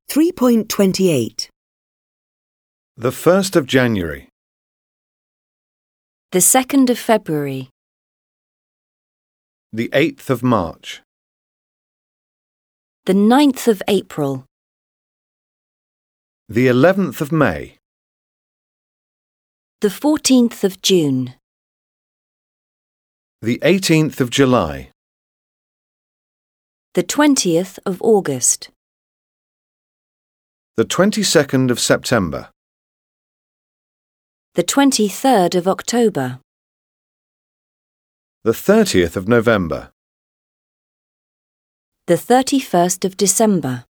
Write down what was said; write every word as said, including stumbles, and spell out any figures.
three point two eight. The first of January. The second of February. The eighth of March. The ninth of April. The eleventh of May. The fourteenth of June. The eighteenth of July. The twentieth of August. The twenty-second of September. The twenty-third of October. The thirtieth of November. The thirty-first of December.